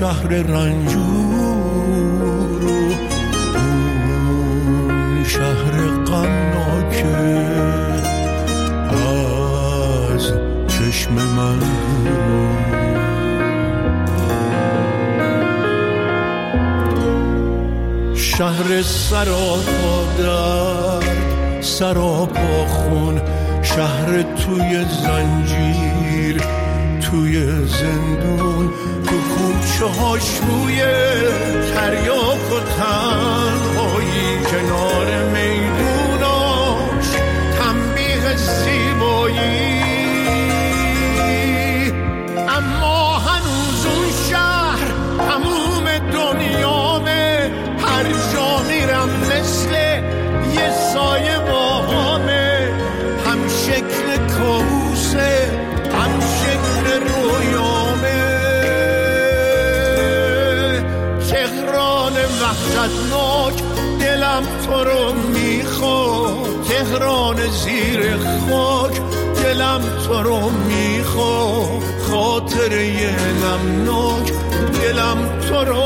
شهر رنجور و اون شهر غمناکه از چشم من شهر سراپا درد سراپا خون، شهر توی زنجیر توی زندون، تو کوچه هاش روی تریاک و تنهایی، کنار میدوناش تنبیه زیبایی. اما هنوز اون شهر تموم دنیامه، هر جا میرم مثل یه سایه باهامه، هم شکل کابوسه هم شکل رویامه. تهران وحشتناک دلم تو رو میخواد، تهران زیر خاک دلم تو رو میخواد، خاطره غمناک دلم تو رو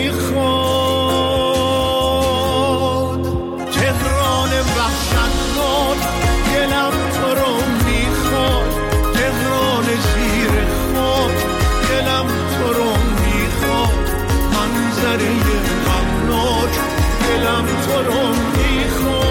میخواد. تهران وحشتناک دلم تو رو میخواد، تهران زیر خاک دلم تو رو میخواد، منظره غمناک دلم تو رو میخواد.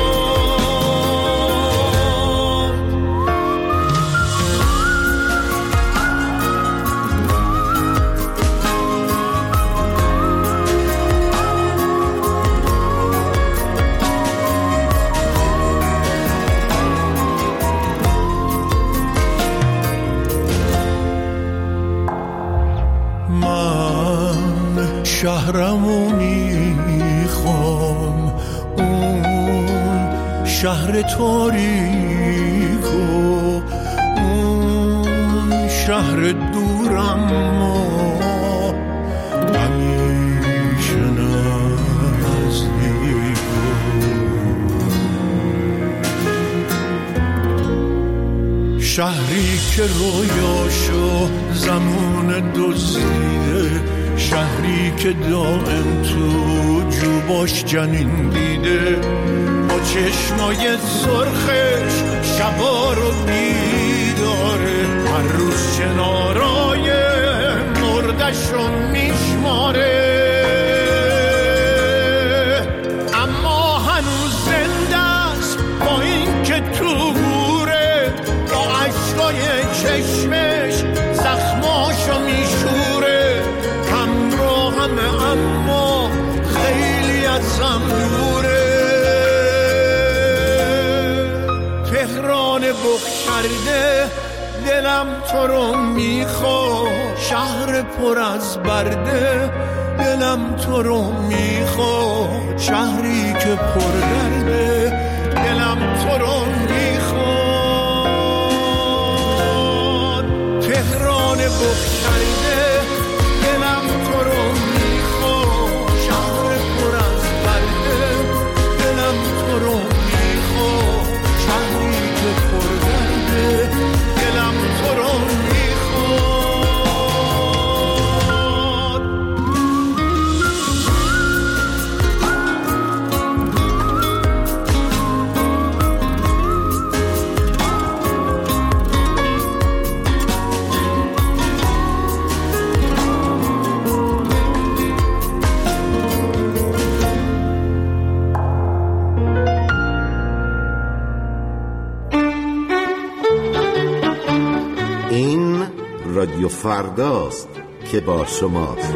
شهرمو میخوام، اون شهر تاریک و اون شهر دورم همیشه نزدیک. شهری که رویاشو زمان دزدیده، شهری که دائم تو جوباش جنین دیده، با چشمای سرخش شبا رو بیداره، هر روز کنارای مردش رو میشماره. اما هنوز زنده است با این که تو گوره، با عشقای چشمش زخماشو میشوره. اما خیلی ازم دوره. تهران بخ کرده دلم تو رو میخواد، شهر پر از برده دلم تو رو میخواد، شهری که پر درده دلم تو رو میخواد. تهران بخ کرده دلم تو رو میخواد، شهر پر از برده دلم تو رو میخواد، شهری که پر درده دلم تو رو رادیو فرداست که با شماست.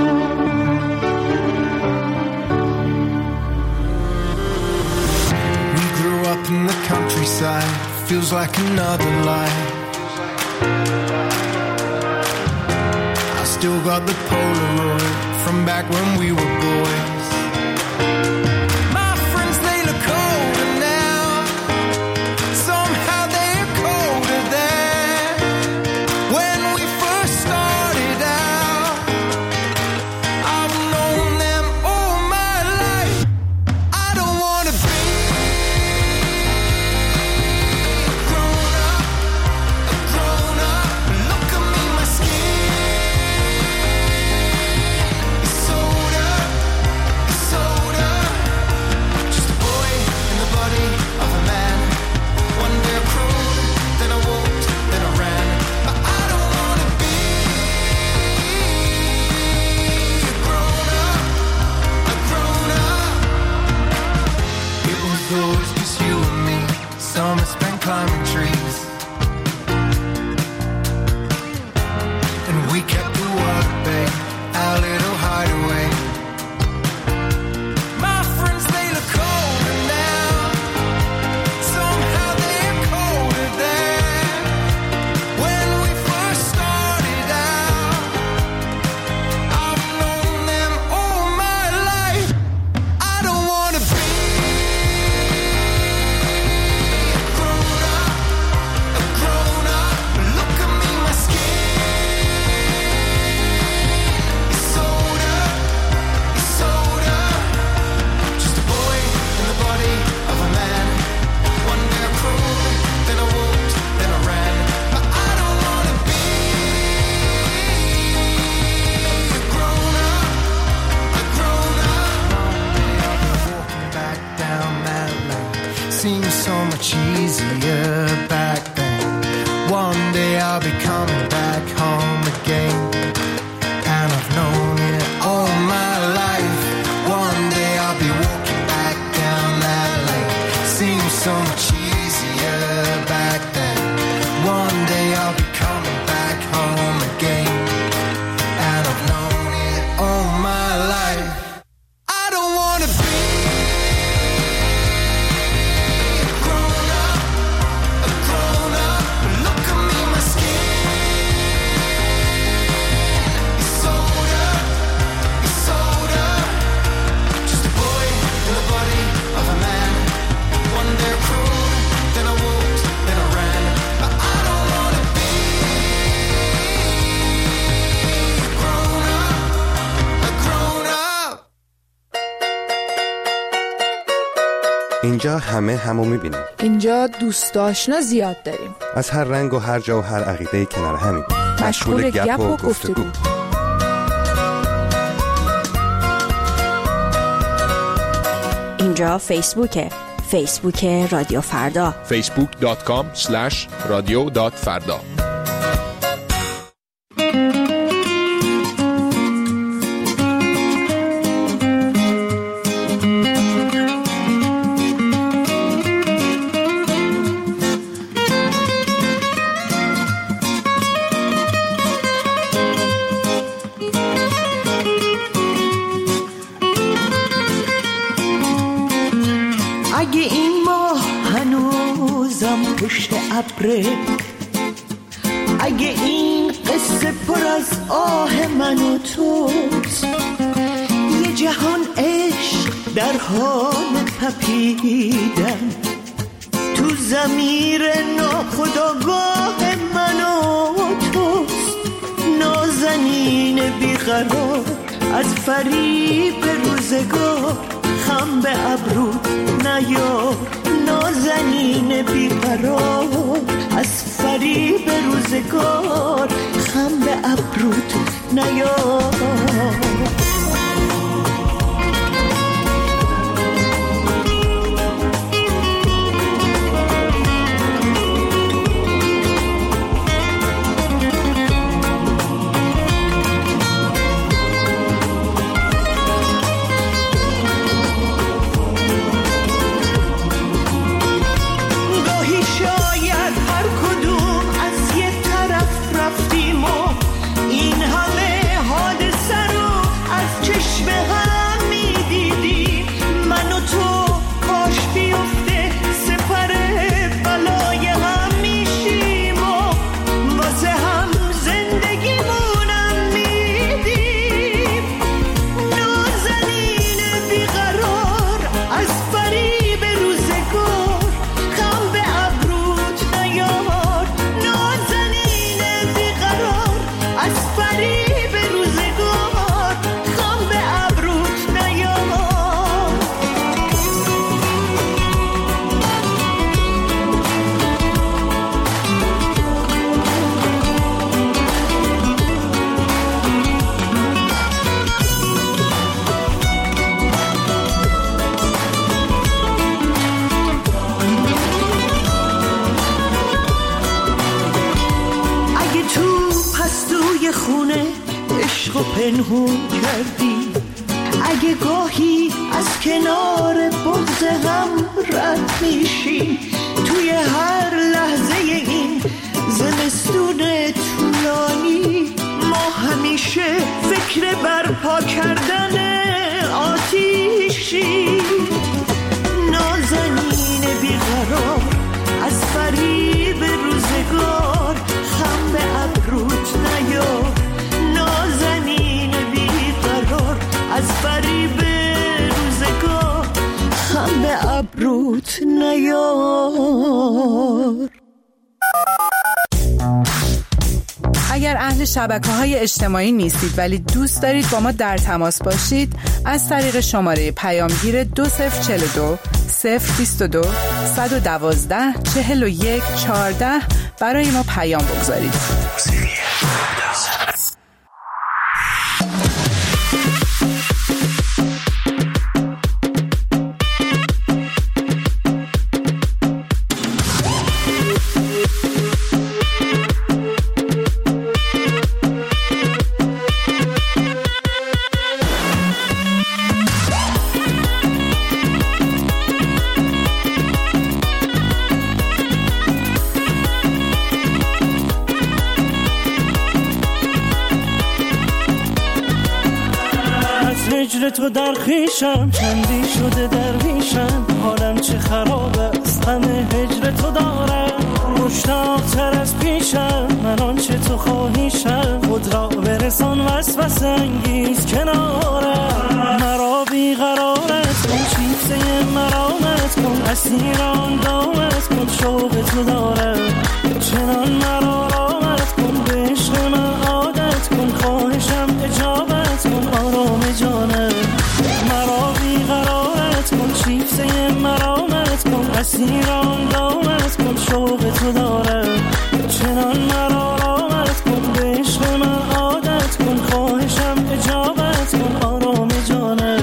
We grew up in the countryside, feels like another life. I still got the Polaroid from back when we were boys. My friends, they look older now, somehow they're colder than when we first started out. I've known them all my life. I don't wanna be grown up, a grown up. Look at me, my skin coming back home again. And I've known it all my life. One day I'll be walking back down that lane. Seems so much easier back then. One day I'll be coming back home again. And I've known it all my life. I don't wanna be اینجا همه همو میبینیم. اینجا دوست آشنا زیاد داریم. از هر رنگ و هر جا و هر عقیده کنار همیم. مشغول گپ و گفتگو. اینجا فیسبوکه. فیسبوک رادیو فردا. facebook.com/radio.farda. اگه این ماه هنوزم پشت ابره، اگه این قصه پر از آه من و توست، یه جهان عشق در حال تپیدن تو ضمیر ناخودآگاه من و توست، نازنین بیقرار از فریب روزگار، خم به ابروت نیار، نازنین بیقرار از فریب روزگار، خم به ابروت نیار. پنهون کردی، اگه گاهی از کنار بغض هم رد میشی، توی هر لحظه این زمستون طولانی ما همیشه فکر برپا کردن آتیشی، نازنین بیقرار از فریب روزگار، خم به ابروت نیار، نازنین بیقرار از فریب روزگار، خم به ابروت نیار. اگر اهل شبکه‌های اجتماعی نیستید ولی دوست دارید با ما در تماس باشید، از طریق شماره پیامگیر 2042 022 112 41 14 برای ما پیام بگذارید. هجر تو در خیشم، چندی شده درویشم، حالم چه خراب است، غم هجر تو دارم، مشتاق‌تر از پیشم، من آنچه تو خواهیشم، خود را برسان وسوسه انگیز کنارم، مرا بیقرارت کن، چیزه مرامت کن، اسیران دامت کن، شوق تو دارم، چنان مرا رامت کن، به عشق من عادت کن، خواهشم اجابت کن، آرام جانم، مرا بیقرارت کن، چیزه مرامت کن، اسیران دامت کن، شوق تو دارم، چنان مرا رامت کن، به عشق من عادت کن، خواهشم اجابت کن، آرام جانم.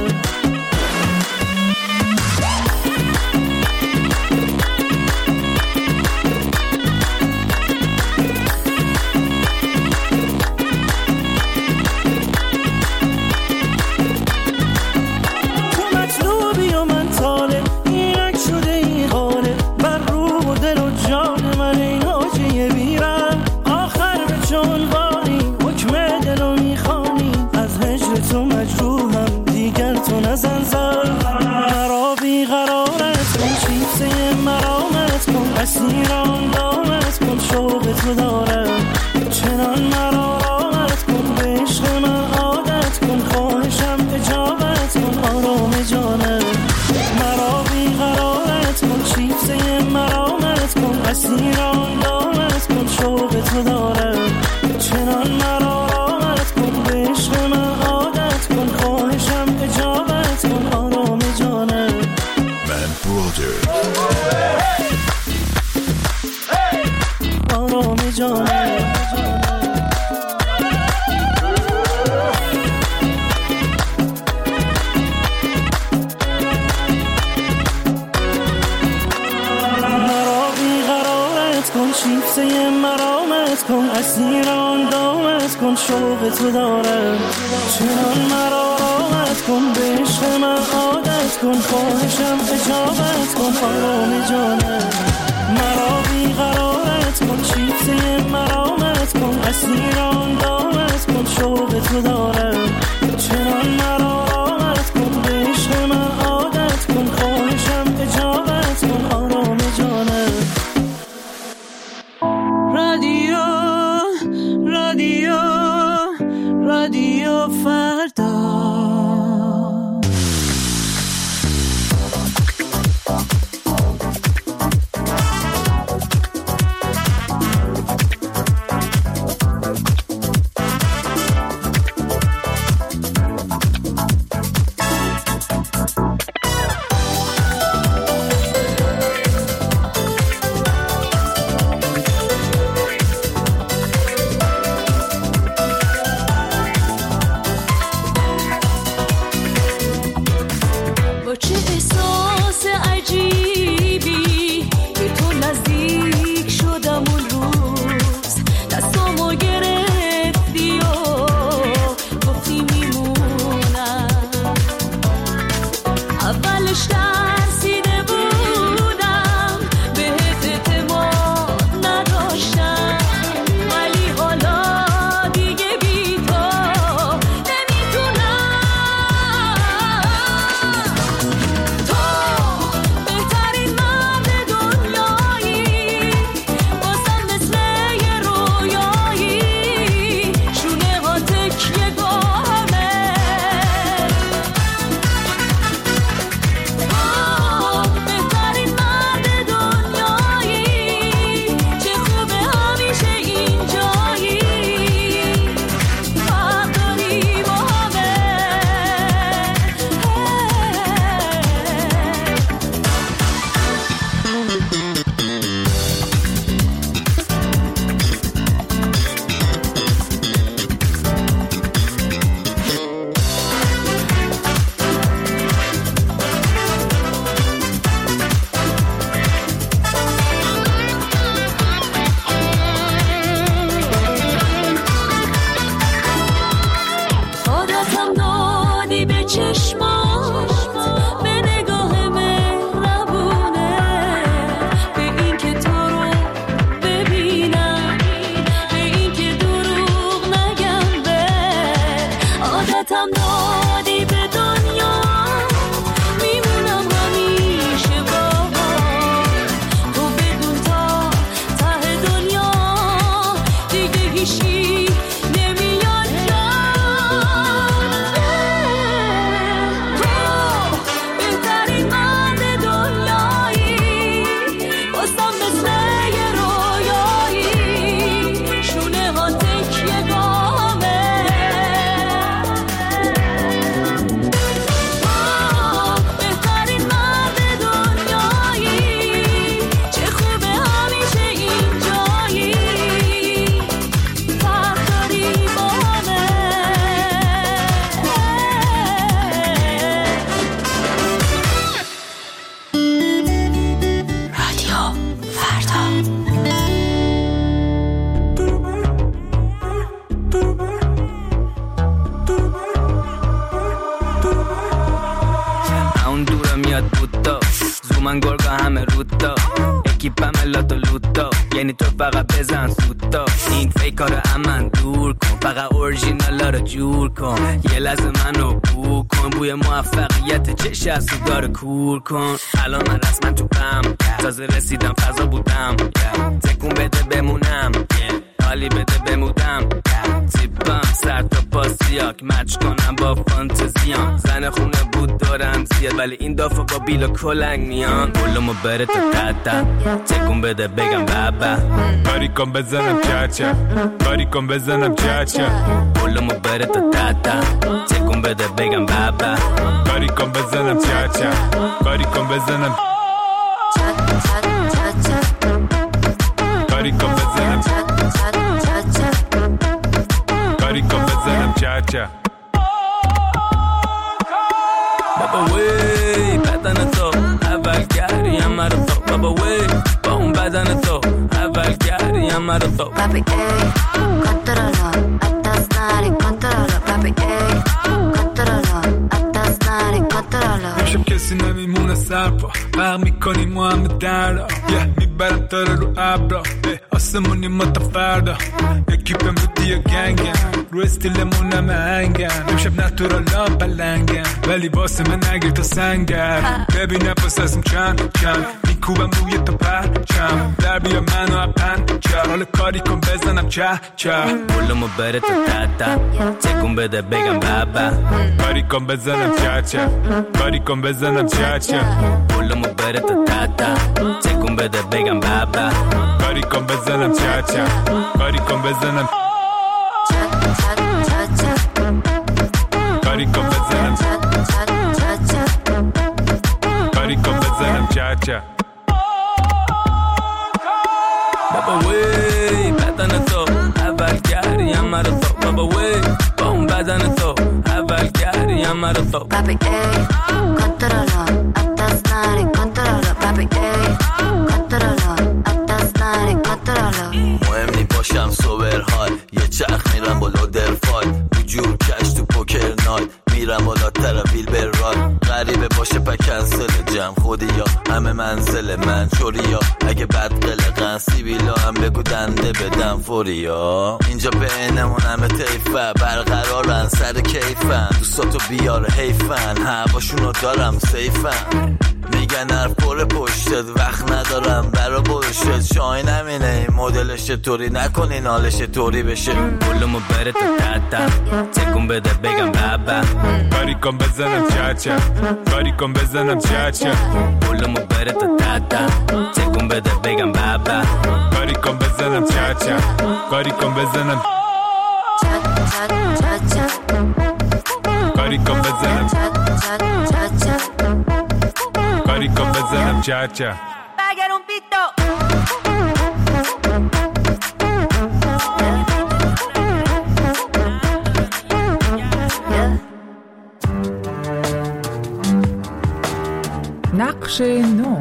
اسیران دامت کن، شوق تو دارم، چنان مرا رامت کن، به عشق من عادت کن، خواهشم اجابت کن، آرام جانم، مرا بیقرارت کن، چیزه مرامت کن، اسیران دامت کن، شوق تو دارم، چنان مرا رامت کن، به عشق من عادت کن، خواهشم اجابت کن، آرام جانم. من برادر آرام جانم. مرا بیقرارت کن، شیفته مرامت کن، اسیران دامت کن، شوق تو دارم، چنان مرا رامت کن، به عشق من عادت کن، خواهشم اجابت کن، آرام جانم، مرا بیقرارت کن، چیزه مرامت کن، اسیران دامت کن، شوق تو دارم، چنان مرا رامت کن، به عشق من عادت کن، خواهشم اجابت کن، آرام جانم. رادیو رادیو رادیو فردا. تیپم الاتو لوتا، یعنی تو فقط بزن سوتا. این فیکارو امن دور کن، فقط اورژینالا رو جور کن. یه لحظه منو بو کن، بوی موفقیت چش از تو داره کور کن. الان من رسما تو پم، تازه رسیدم فضا بودم. تکون بده بمونم، حالی بده بمودم. تیپم سر تا پاسیاک مچ کنم با فانتزیام. زن خونه بود دارم زیاد، ولی این دافعه با بیل و کلنگ میان. بلومو بره تا تتا، تکون بده بگم بابا. کاری کن بزنم چاچا، کاری کن بزنم چاچا. بلومو بره تا تتا، تکون بده بگم بابا. کاری کن بزنم چاچا، کاری کن بزنم کاری کن بزنم کاری کن بزنم چاچا. بابا وی بدن تو اول گریم مرا تو. بابا وی با اون بدن تو اول گریم مرا تو. Papi ey, controlo, atas nari controlo. Papi ey, controlo, atas nari controlo. امشب کسی نمیمونه سرپا، برق میکنیم ما همه دردا. میبرم تاره رو ابرا، آسمونی ما تا فردا. یکی پمودی یا گنگم، رو استیلمون همه هنگم. امشب نتورالام پلنگم، ولی واسه من نگیر تا سنگم. ببینم پاسم چند میکوبم روی تا پرچم. در بیا منو اپن چه، حالا کاری کن بزنم چه. بلومو بره تا تتا، تکون بده بگم بابا. کاری کن بزنم چه، کاری کن بزنم چه. بلومو بره تا تتا، تکون بده بگم بابا. کاری کن بزنم چه، کاری کن بزنم کاری کن بزنم کاری کن بزنم چه. بابا وی بدن تو اول گریم مرا تو. بابا وی با اون بدن تو اول گریم مرا تو. Papi ey, controlo, atas nari controlo. Papi ey, controlo, atas nari controlo. مهم نی باشم سوبر های، یه چرخ میرم بالا درفای. بجور کش تو پوکر نایت، میرم بالا ترابیل بر رای. غریبه باشه پا کنسل جمع خودی یا همه منزل من چوری یا. اگه بد قلقن سیبیلا هم بگو دنده بدم فوری یا. اینجا بینمون همه تیفه برقرارن سر کیفن. دوستاتو بیار حیفن، هواشونو دارم سیفن. میگن حرف پر پشتت وقت ندارم برا بلشت. شاین همینه این مدلش طوری نکنین حالش طوری بشه. بلومو بره تا تتا، تکون بده بگم بابا. کاری کن بزنم چه، کاری کن بزنم چه. بلومو بره تا تتا، تکون بده بگم بابا. کاری کن بزنم چه، کاری کن بزنم کاری کن بزنم کاری کن بزنم چه. Pagar un pito. نقش نو.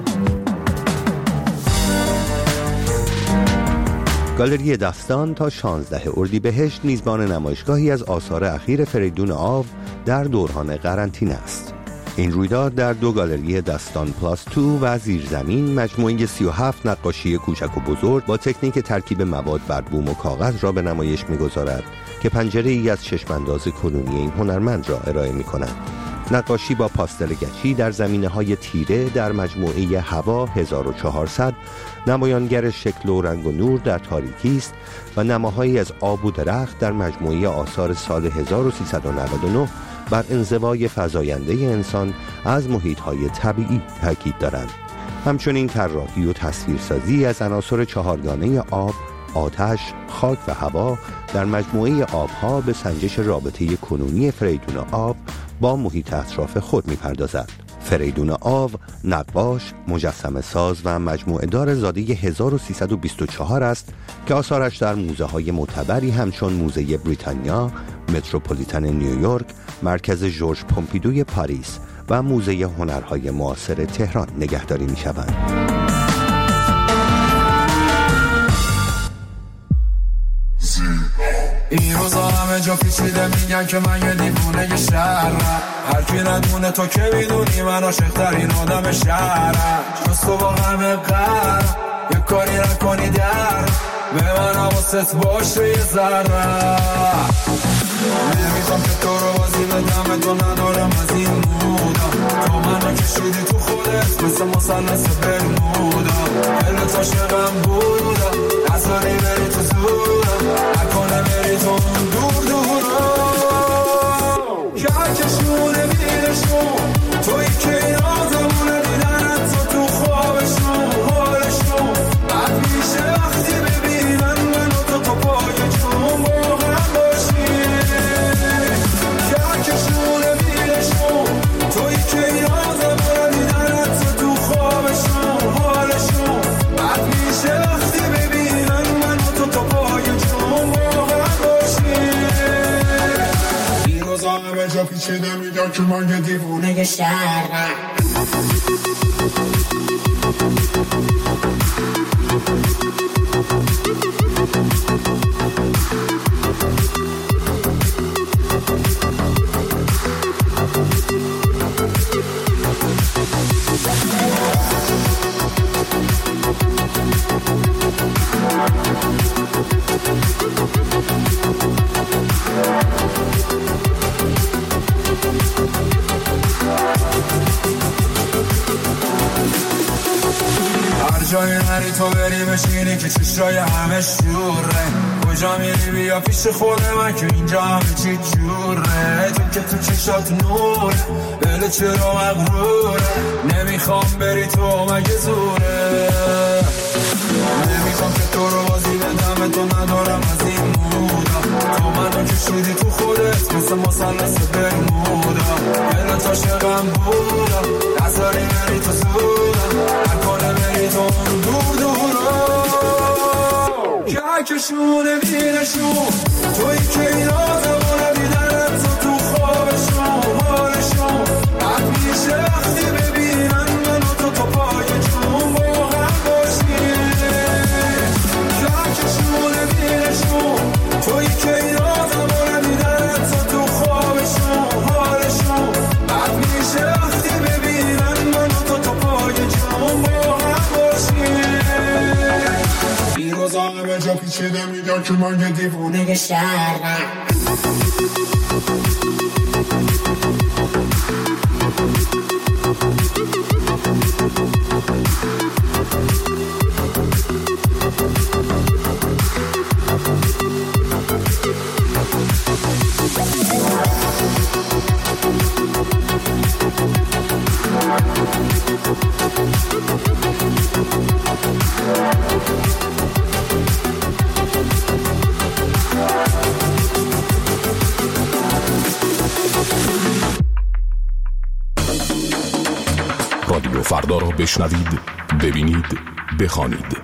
گالری داستان تا 16 اردیبهشت میزبان نمایشگاهی از آثار اخیر فریدون آو در دوران قرنطینه است. این رویداد در دو گالری داستان پلاس 2 و زیرزمین مجموعه 37 نقاشی کوچک و بزرگ با تکنیک ترکیب مواد بر بوم و کاغذ را به نمایش می‌گذارد که پنجره‌ای از چشمانداز کنونی این هنرمند را ارائه می‌کند. نقاشی با پاستل گچی در زمینه‌های تیره در مجموعه هوا 1400 نمایانگر شکل و رنگ و نور در تاریکی است و نماهایی از آب و درخت در مجموعه آثار سال 1399 بر انزوای فزاینده انسان از محیط‌های طبیعی تاکید دارند. همچنین طراحی و تصویرسازی از عناصر چهارگانه آب، آتش، خاک و هوا در مجموعه آبها به سنجش رابطه کنونی فریدون آو با محیط اطراف خود می‌پردازد. فریدون آو نقاش، مجسمه ساز و مجموعه دار زاده 1324 است که آثارش در موزه‌های معتبری همچون موزه بریتانیا، متروپولیتن نیویورک، مرکز ژورژ پومپیدوی پاریس و موزه هنرهای معاصر تهران نگهداری می‌شوند. این روزا همه جا پیچیده میگن که من یه دیوونه شهرم، هر کی ندونه تو که میدونی من عاشق‌ترین آدم شهرم، جز تو با همه قرم یه کاری نکنی در به من حواست باشه یه ذره، نمیخوام که تو رو بازی بدم، تو ندارم از این مودا، تو منو کشیدی تو خودت مثل مثلث برمودا، دلت عاشقم بودا، نذاری بری تو زورم، نکنه بری تو اون دور دورا، که کشونه میرشون توی که این آزمونه دیدنت تو خوابشون حالشون بد میشه وقتی ببینن منو تو پای جون با هم باشی، که کشونه میرشون توی که این آزمونه دیدنت تو خوابشون حالشون بد میشه وقتی ببینن منو تو پای جون با هم باشی، این روزا همه جا پیچیده میگن که من یه دیوونه شهرم. جایی نری تو بری بشینی که چشای همه شوره، کجا میری بیا پیش خود من که اینجا همه چی جوره، تو که تو چشات نوره دل چرا مغروره، نمیخوام بری تو مگه زوره، نمیخوام که تو رو بازی بدم، تو ندارم از این مودا، تو منو کشیدی تو خودت مثل مثلث برمودا، دلت عاشقم بودا، نذاری بری تو زورم، نکنه بری تو اون دور دورا، که کشونه بینشون توی که این آزمونه دیدنت تو خوابشون حالشون بد میشه وقتی ببینن منو تو پای جون با هم باشی، که کشونه بینشون توی که این آزمونه دیدنت تو خوابشون حالشون بد میشه وقتی ببینن منو تو پای جون با هم باشی، این روزا همه جا پیچیده میگن که من یه دیوونه شهرم. رادیو فردا را بشنوید، ببینید، بخوانید.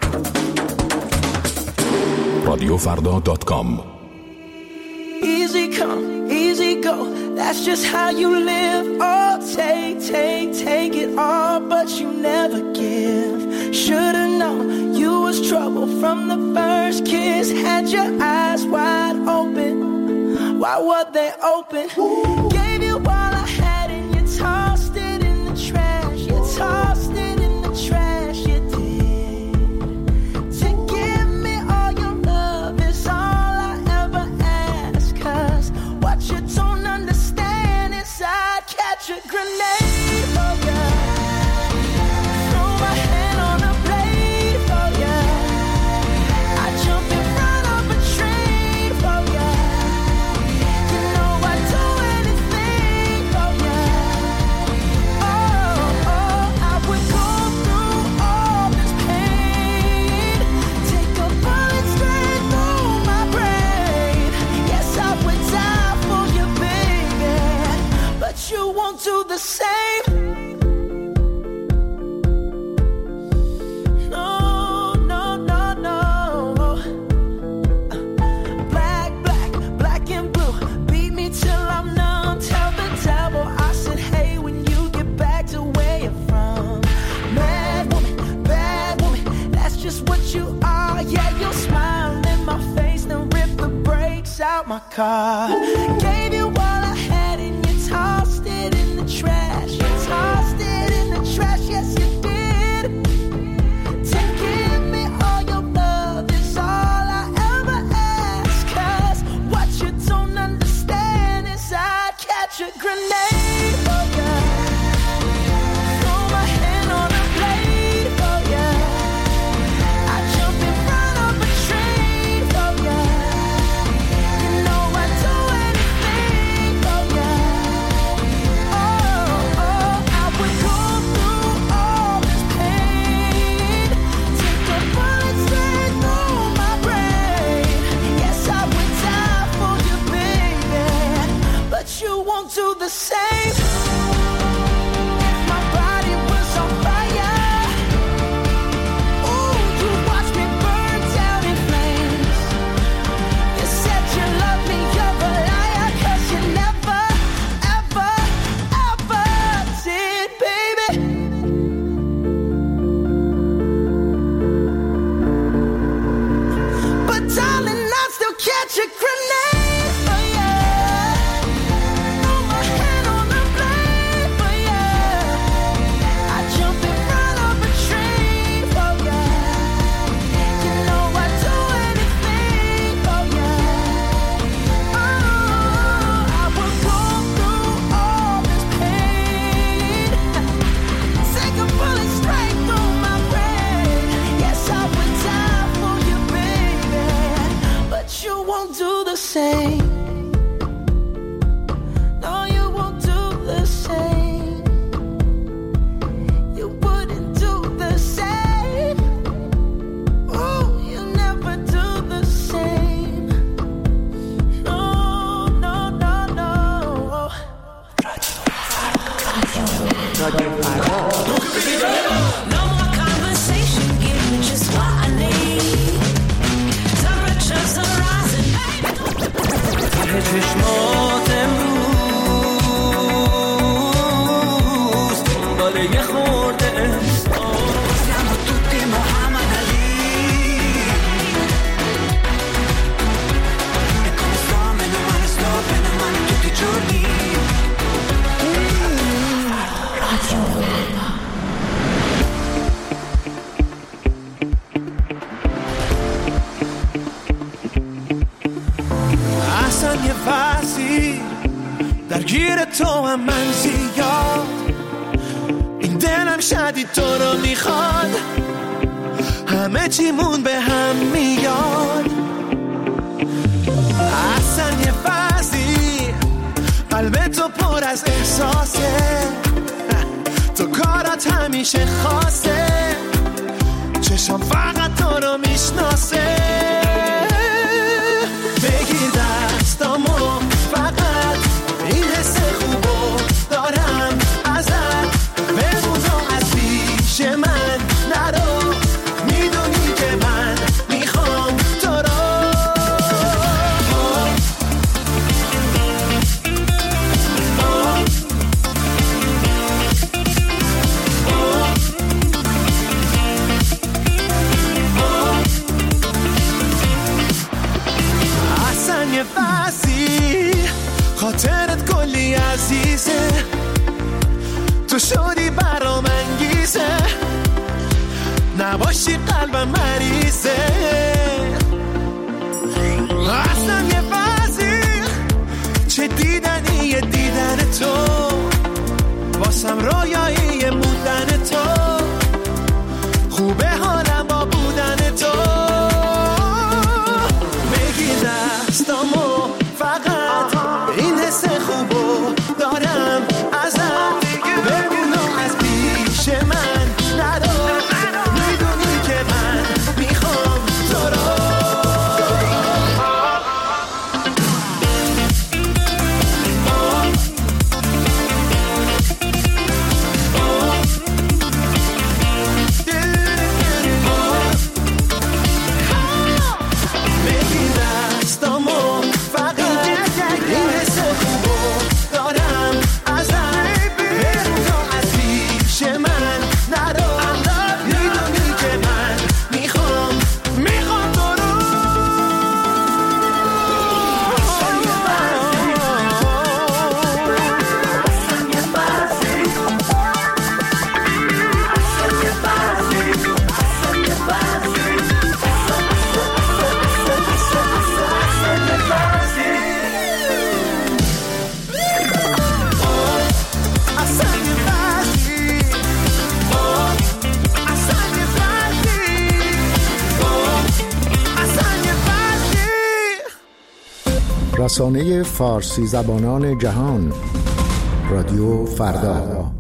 radiofardha.com. Easy come, easy go, that's just how you live. Oh, take it all, but you never give. Should've known you was trouble from the first kiss. Had your eyes wide open, why were they open? Gave you all I had and you tossed it in the trash. You tossed it in the trash, you did. To give me all your love is all I ever ask, 'cause what you don't understand is I'd catch a grenade for ya, throw my hand on a blade for ya, I'd jump in front of a train for ya, you know I'd do anything out my car. Gave you all I had and you tossed it in the trash. You tossed it in the trash, yes you did. To give me all your love is all I ever ask. 'Cause what you don't understand is I'd catch a grenade for you. Throw my hand on a blade for you. I'd jump in front of a train for you. You know I'd do anything for you. Oh, I would go through all this pain. Take a bullet straight through my brain. Yes, I would die for you, baby. But you won't do the same. If my body was on fire, ooh, you watch me burn down in flames. You said you love me, you're a liar, 'cause you never, ever, ever did, baby. But darling, I'd still catch a grenade for you. Throw my hand on the blade for you. I'd jump in front of a train for you. You know I'd do anything for you. Oh, I would go through all this pain. Take a bullet straight through my brain. Yes, I would die for you, baby. But you won't do the same. No, you won't do the same. You wouldn't do the same. Ooh, you never do the same. No, no, no, no. No more conversation, give me just what I need. Temperatures are rising. ته چشمات امروز دنبال یه خورده Siamo tutti Muhammad Ali. E come sto, meno male tutti i giorni. اصلا یه وضعی درگیر تو هم من زیاد. این دلم شدید تو رو میخواد. همه چیمون به هم میاد. اصلا یه وضعی قلب تو پر از احساسه. تو کارات همیشه خاصه. چشم فقط تو رو میشناسه. بگیر دستامو فقط این حس خوبو دارم ازت. بمونو از پیش من نرو. میدونی که من میخوام تو رو. اصلا یه وضعی خاطرت کلی عزیزه. تو شدی برام انگیزه. نباشی قلبم مریضه. اصلا یه وضعی چه دیدنیه دیدن تو. واسم رویایی بودن تو. خوبه حالم با بودن تو. بگیر دستامو فقط این حس خوبو دارم ازت. بمونو از پیش من نرو. میدونی که من میخوام تو رو. رسانه فارسی زبانان جهان، رادیو فردا.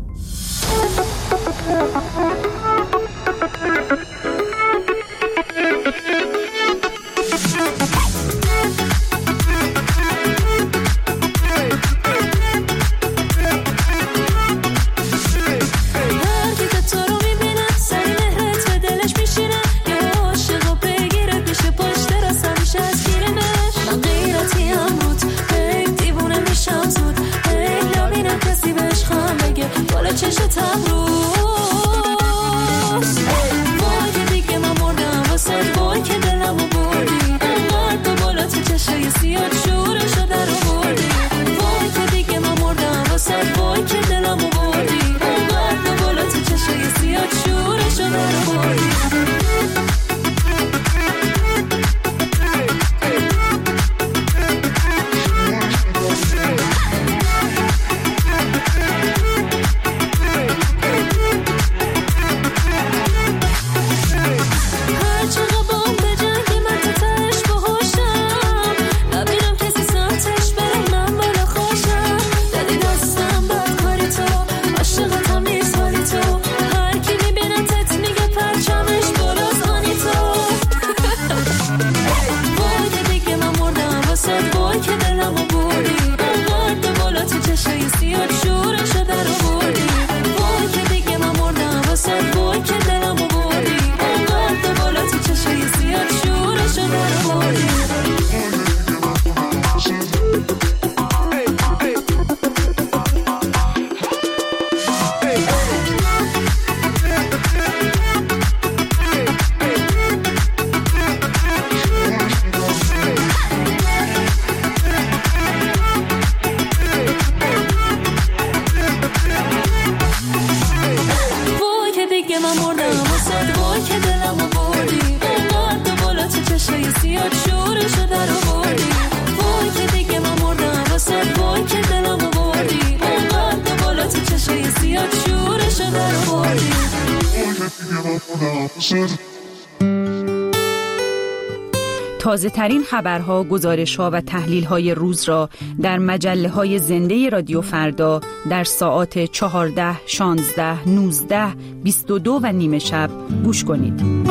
تازه ترین خبرها، گزارش‌ها و تحلیل‌های روز را در مجله‌های زنده رادیو فردا در ساعات 14، 16، 19، 22 و نیمه شب گوش کنید.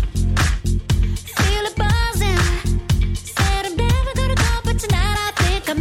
Tonight I think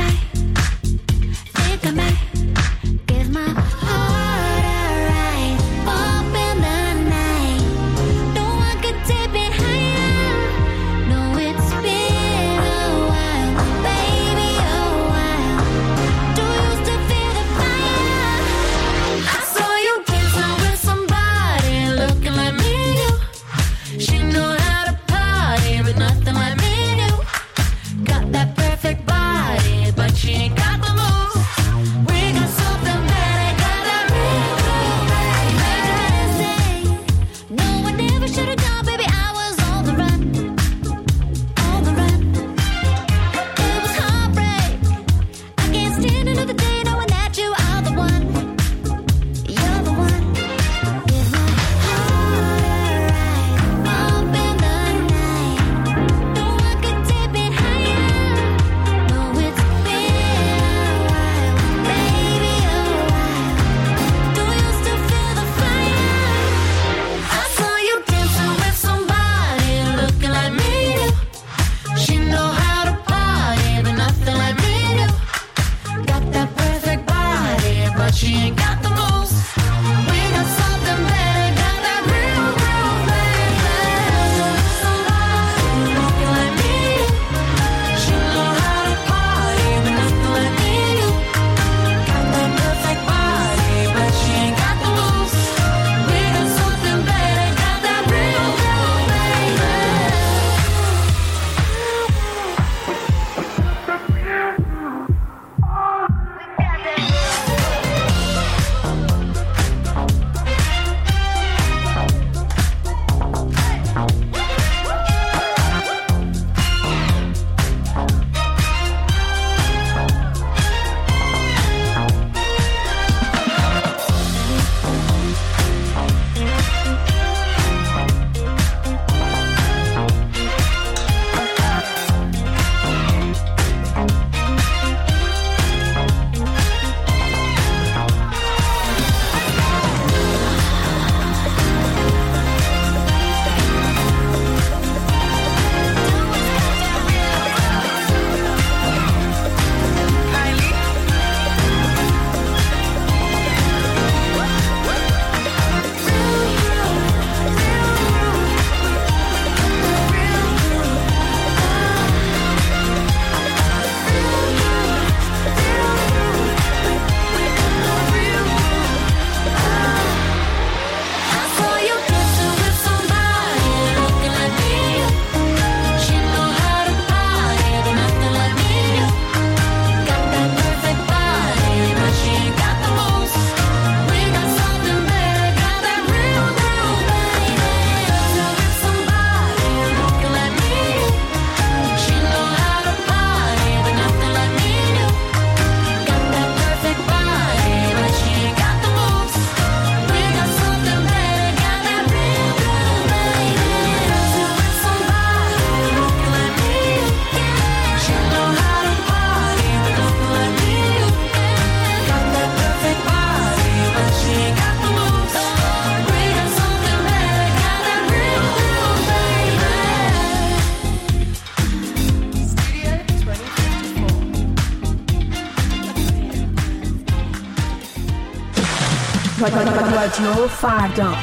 رادیو فردا.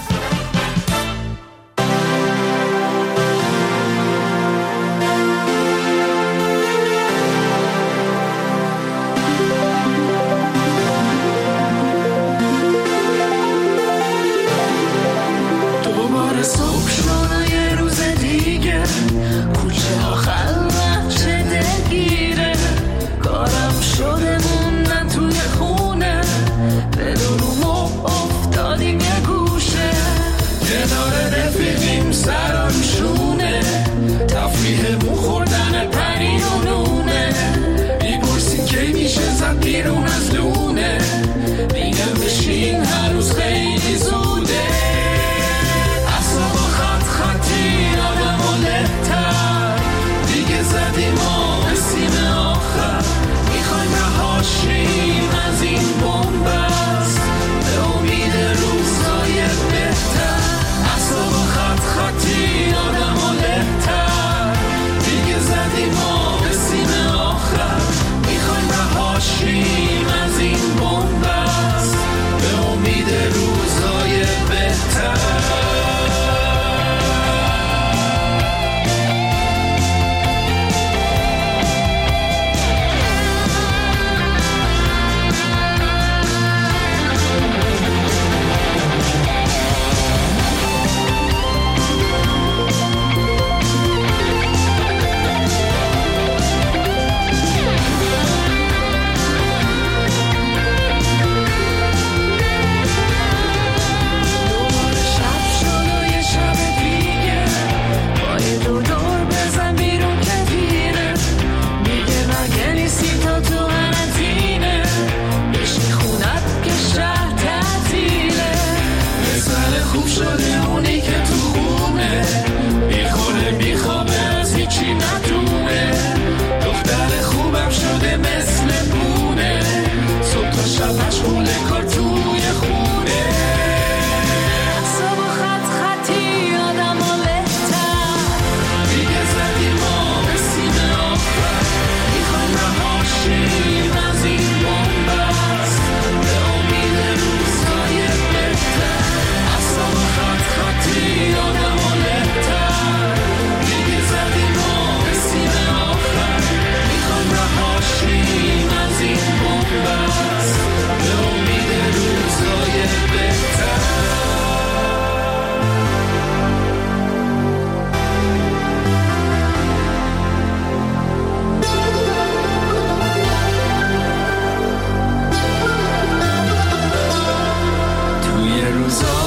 دوباره صبح شد یه روز دیگه، کوچه ها خلوت چه دلگیره، کارم شده موندن توی خونه، بدونم افتادیم یه گوشه، کنار رفیقیم سرم شونه، تفریح مو خوردن پنیر و نونه، میپرسین کی میشه زد بیرون از لونه، میگم بشین هنوز خیلی زوده، اصلا خط خطی آدم و لهتر، دیگه زدیم و رسیم آخر، میخوایم رهاشیم از این بومبست، به امید روزای بهتر، اصلا خط خطی آدم و لهتر، دیگه زدیم و رسیم آخر، میخوایم رهاشیم از این بومبست، به امید روزای بهتر. So